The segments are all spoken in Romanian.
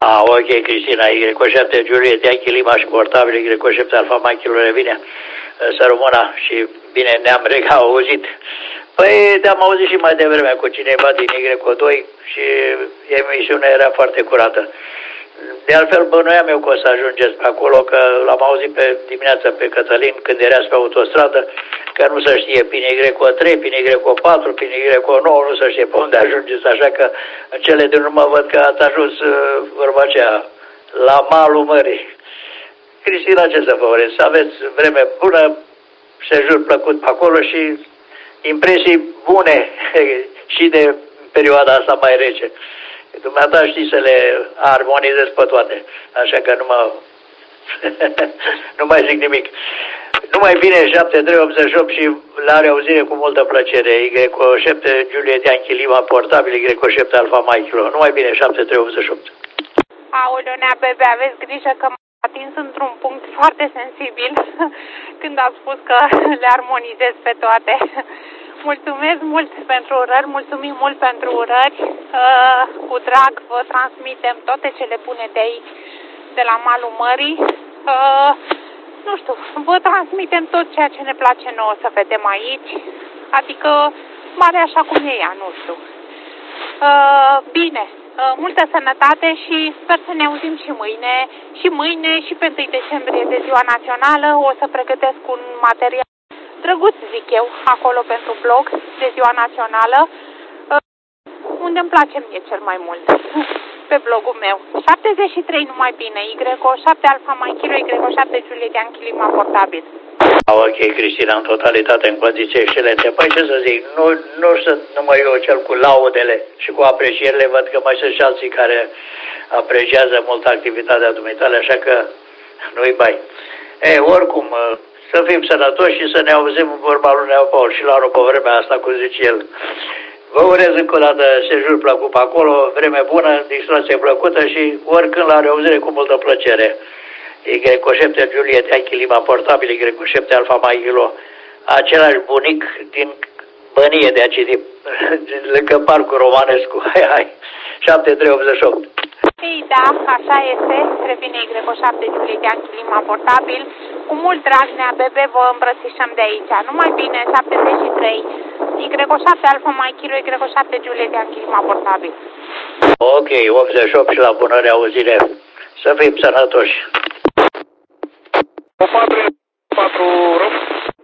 Ok, Cristina, Y7 Juliet, Yankee Lima și portabil, Y7 Alfa Machilo revine. Să rămână și bine ne-am reauzit. Păi te-am auzit și mai devreme cu cineva din Y2 și emisiunea era foarte curată. De altfel bănuiam eu că o să ajungeți pe acolo, că l-am auzit pe dimineața pe Cătălin când erați pe autostradă, că nu se știe prin Y3, prin Y4, prin Y9, nu se știe pe unde ajungeți, așa că în cele din urmă văd că ați ajuns vorba aceea, la malul mării. Cristina, ce să vă urez? Să aveți vreme bună, sejur plăcut pe acolo și impresii bune și de perioada asta mai rece. Dumneata știi să le armonizezi pe toate, așa că nu mai zic nimic. Numai bine 7388 și la reauzire cu multă plăcere. Y7 Juliet Yankee Lima portabil, Y7 Alfa Mike. Numai bine 7388. Aoleu, nea bebe, aveți grijă că m-a atins într-un punct foarte sensibil când a spus că le armonizez pe toate. Mulțumesc mult pentru urări, mulțumim mult pentru urări. Cu drag vă transmitem toate cele bune de aici, de la malul mării. Nu știu, vă transmitem tot ceea ce ne place nouă să vedem aici. Adică mare așa cum e ea, nu știu. Bine, multă sănătate și sper să ne auzim și mâine. Și mâine și pe 1 decembrie de Ziua Națională o să pregătesc un material drăguț, zic eu, acolo pentru blog de Ziua Națională, unde îmi place mie cel mai mult, pe blogul meu. 73 numai bine, Y7 Alfa Machilo, Y7 Juliet Yankee Lima portabil. Ok, Cristina, în totalitate, în condiții excelente. Păi ce să zic, nu sunt numai eu cel cu laudele și cu aprecierile, văd că mai sunt și alții care apreciază mult activitatea dumitale, așa că nu-i bai. Oricum, să fim sănătoși și să ne auzim în vorba lui Nea Paul și la anul pe vremea asta, cum zice el. Vă urez încă o dată sejur plăcut pe acolo, vreme bună, distracție plăcută și oricând la reauzire cu multă plăcere. Y7 Juliet Yankee Lima portabil, Y7 Alfa Machilo, același bunic din Bănie de aici, lângă Parcul Romanescu. Hai, 7388. Ei, da, așa este, revine Y7 Juliet Yankee Lima portabil. Cu mult drag, Nea Bebe, vă îmbrățișăm de aici. Numai bine, 73, Y7 Alfa Machilo, Y7 Juliet Yankee Lima portabil. Ok, 88 și la bună reauzire. Să fim sănătoși. 4 rău.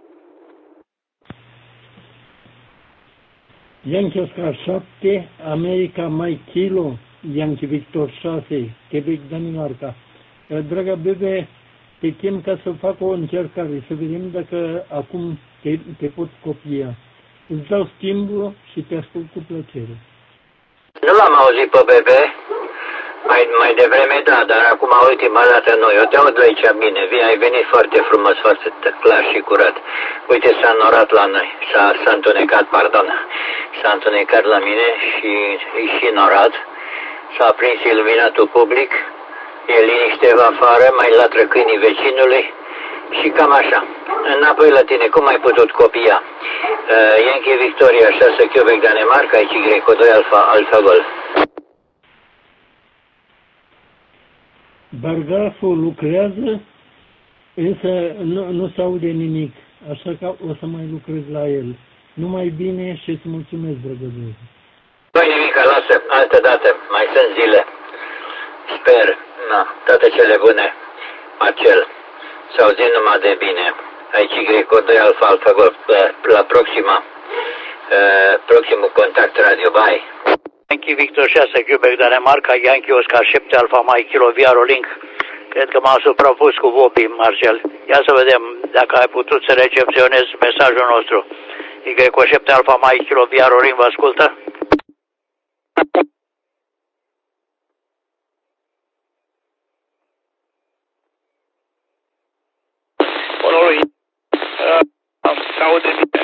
Yankee Oscar 7, America Mike Kilo, Yankee Victor 6, Quebec, Danemarca. Dragă Bebe, te chem ca să fac o încercare, să vedem dacă acum te pot copia. Îți dau schimbul și te ascult cu plăcere. Nu l-am auzit pe Bebe, mai devreme da, dar acum ultima dată nu. Eu te aud aici bine, ai venit foarte frumos, foarte clar și curat. Uite, s-a înnorat la noi, s-a întunecat, pardon, s-a întunecat la mine și e și norat. S-a aprins iluminatul public, e liniște afară, mai latră câinii vecinului și cam așa. Înapoi la tine, cum ai putut copia? Yankee Victoria 6 Quebec Danemarca, aici Y2 Alfa Golf. Bargraful lucrează, însă nu se aude nimic, așa că o să mai lucrez la el. Numai bine și îți mulțumesc, dragă Dumnezeu. Nu-i nimic, lasă, altă dată, mai sunt zile. Sper, toate cele bune, Marcel, să auzim numai de bine. Aici Y2 Alfa Golf, la proximul contact radio, bye. Yankee Victor 6 Quebec Danemarca, Yankee Oscar 7 Alfa Mike Kilo Via Rolling. Cred că m-am suprapus cu Vopi, Marcel. Ia să vedem dacă ai putut să recepționezi mesajul nostru. Y7 Alfa Mike Kilo Via Rolling, vă ascultă? Se aude bine.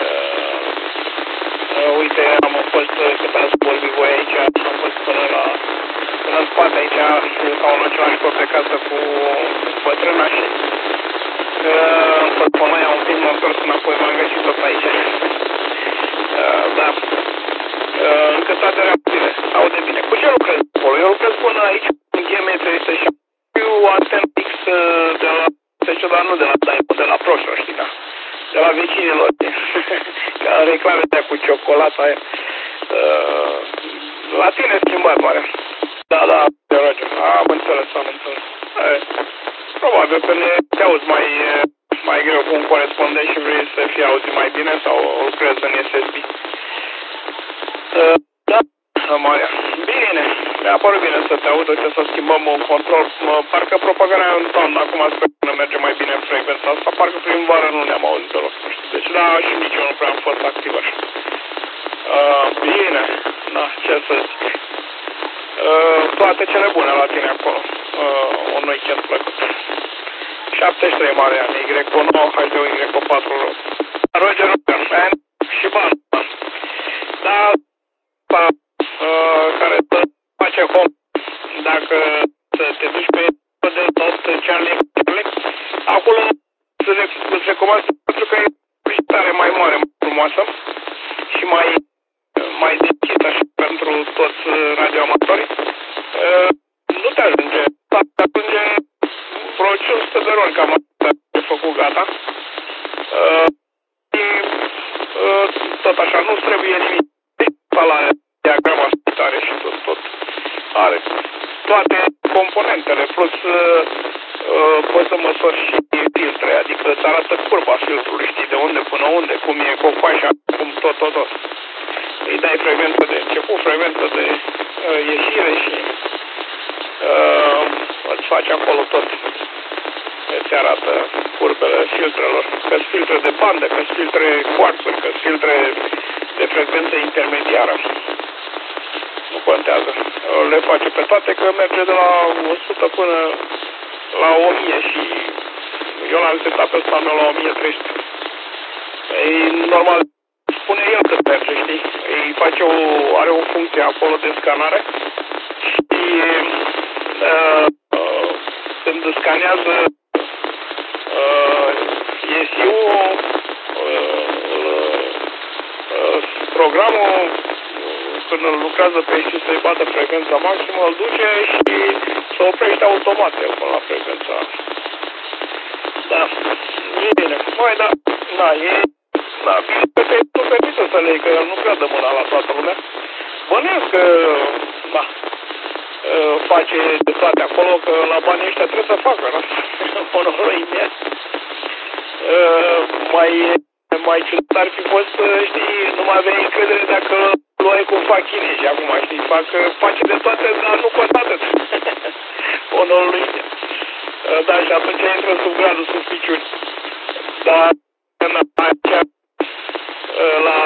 Uite, am fost cât ați vorbit voi aici, am fost până în spate aici, ca un același pe casă cu bătrâna și pe noi un pic m-am întors înapoi, m-am găsit tot aici. Da. Încă toate reacțiile, aude bine. Cu ce lucrez acolo? Eu lucrez până aici, în frecvențe este și antena X de la TC, dar nu de la Daimon, de la Proșo, știi, da. De la vecinilor. Ca reclamele cu ciocolata aia. La tine schimbat, mare. Da, Roger. Am înțeles. Probabil că te auzi mai greu cu un corespondent și vrei să fii auzit mai bine sau lucrezi în SSB. Da, Maria. Bine. Mi-a părut bine să te aud, să schimbăm un control. Parcă propagarea în toamnă, acum sper că merge mai bine în frecvența asta. Parcă prin vară nu ne-am auzit deloc. Deci, da, și nici eu nu prea am fost activ așa. Bine. Da, ce să zic. Toate cele bune la tine acolo. Un weekend plăcut. 73 Maria, Y9, HD-ul Y4, Roger, și ban. Da, care să face home, dacă te duci pe de tot Charlie, acolo îți recomand pentru că e publicitare mai mare, mai frumoasă și mai deschisă și pentru toți radioamatorii. Nu te ajunge, te ajunge vreo 500 de roli cam de făcut gata. Tot așa, nu trebuie nimic. La diagrama stare și tot are toate componentele, plus poți să măsori și filtre, adică îți arată curba filtrului, știi, de unde până unde, cum e cocoașa, cum tot. Îi dai frecvență de început, frecvență de ieșire și îți faci acolo tot. Îți arată curbele filtrelor, că-s filtre de bandă, că-s filtre quartzuri, că-s filtre de frecvență intermediară. Nu contează. Le face pe toate că merge de la 100 până la 1000 și eu l-am setat pe ăsta la 1300. Ei, normal, spune el cât merge, știi? Ei face are o funcție acolo de scanare și când scanează ESI-ul, programul, când îl lucrează pe și să-i bată frecvența maximă, îl duce și se oprește automat el până la frecvența. Da, e bine. Mai da, e... Da, bine că nu permită să le iei, că el nu prea dă mâna la toată lumea. Bănuiesc că, da, face de toate acolo, că la banii ăștia trebuie să facă, nu? Monorul imediat. Mai ciudat ar fi fost, știi, nu mai aveai încredere dacă luai cum fac chinezii acum, știi, face de toate, dar nu poate atât. Onorul lui. Da, și atunci intră sub gradul suspiciuni. Dar în aceea, la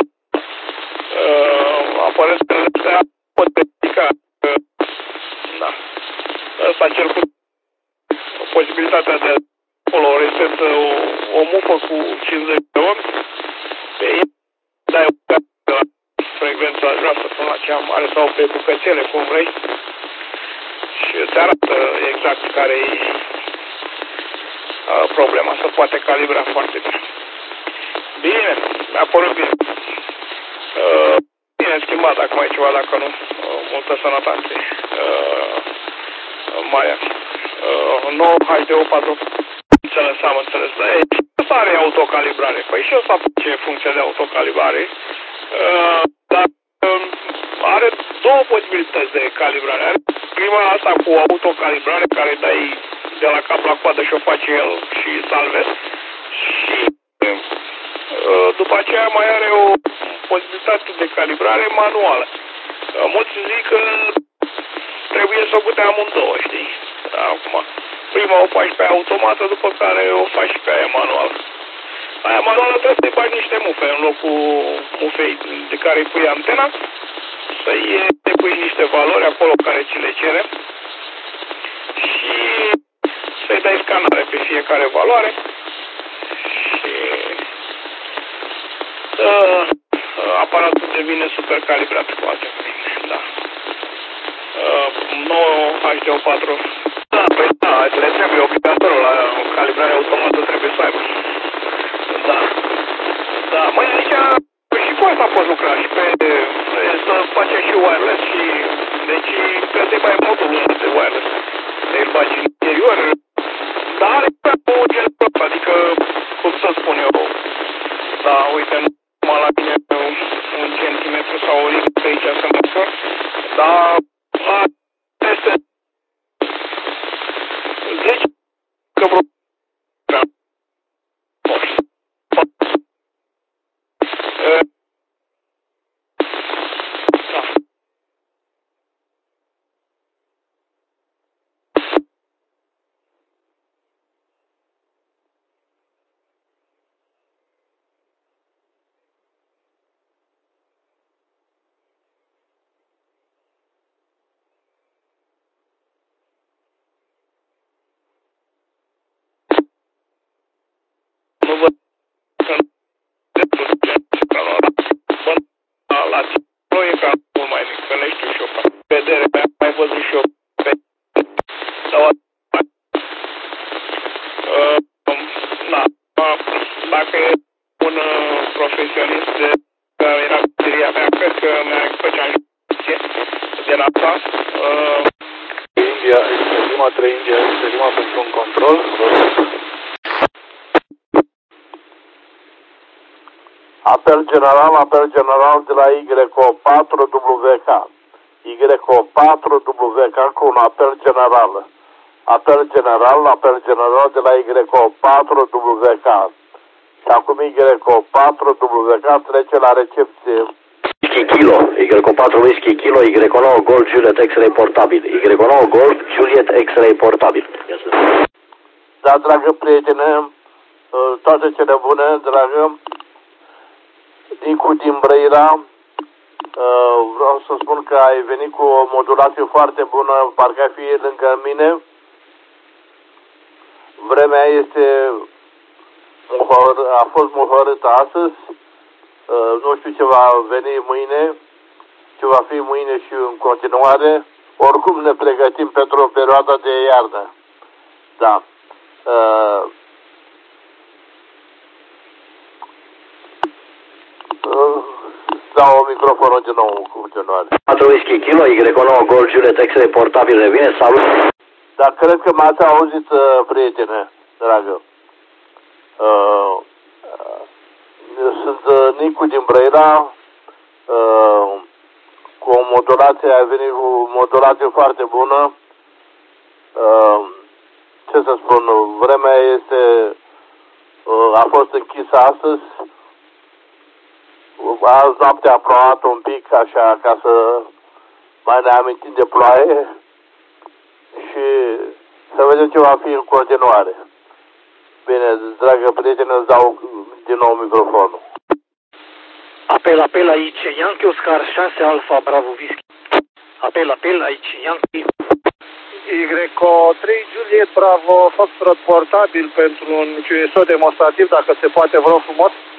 aparatele astea pot verifica, da, ăsta cel cu posibilitatea de acolo resetă o mufă cu 50 de ohmi, pe ei dai o de la frecvența joasă până la cea mare sau pe bucățele, cum vrei, și îți arată exact care e problema, se poate calibra foarte bine. Bine, mi-a părut bine. Bine schimbat, dacă mai e ceva, dacă nu, multă sănătate. Maia. 9 HD-4. Am înțeles, dar ăsta are autocalibrare. Păi și ăsta face funcția de autocalibrare. Dar are două posibilități de calibrare. Are prima asta cu autocalibrare, care dai de la cap la coadă și o face el și salvezi. Și după aceea mai are o posibilitate de calibrare manuală. Mulți zic că trebuie să o putea amândouă, știi? Acum, prima o faci pe automată, după care o faci pe aia manuală. Aia manuală trebuie să-i bagi niște mufe în locul mufei de care îi pui antena, să-i pui niște valori acolo care ți le cere și să-i dai scanare pe fiecare valoare și aparatul devine super calibrat cu alte cuvinte, da. 9 HD4. Da, păi da, le trebuie obligatoriu la calibrare automată, trebuie să aibă. Da. Da, măi, aici și cu asta poți lucra și să face și wireless și deci trebuie mai modul de wireless. nu văd la nu e ca mult mai mic, că ne știu și eu. Vedere, mai văzut și eu. Dacă e un profesionist care era meseria mea, cred că mi-a făcea din asta. India, Lima 3 India, Lima pentru un control. Apel general de la YO4WK. YO4WK cu un apel general. Apel general de la YO4WK. Și acum YO4WK trece la recepție. Whisky Kilo, YO4 Whisky Kilo, Y9 Gold Juliet X-Ray portabil. Y9 Gold Juliet X-Ray portabil. Da, dragă prietene, toate cele bune, dragă. Nicu din Brăila, vreau să spun că ai venit cu o modulație foarte bună, parcă ai fi lângă mine. Vremea a fost mohorâtă astăzi, nu știu ce va veni mâine, ce va fi mâine și în continuare. Oricum ne pregătim pentru o perioadă de iarnă. Da. Dau microfonul din nou cu continuare. 4 Whisky Kilo, Y9 Gold Juliet X-Ray portabil revine, salut! Dar cred că m-ați auzit, prietene, dragă. Sunt Nicu din Brăila, cu o modulație, ai venit cu o modulație foarte bună. Ce să spun, vremea a fost închisă astăzi. Azi noaptea a plouat un pic, așa, ca să mai ne amintim de ploaie și să vedem ce va fi în continuare. Bine, dragă prietene, îți dau din nou microfonul. Apel aici, Yankee Oscar 6 Alpha Bravo Whisky. Apel aici, Yankee. Y3 Juliet Bravo Foxtrot portabil pentru un QSO demonstrativ, dacă se poate, vă rog frumos.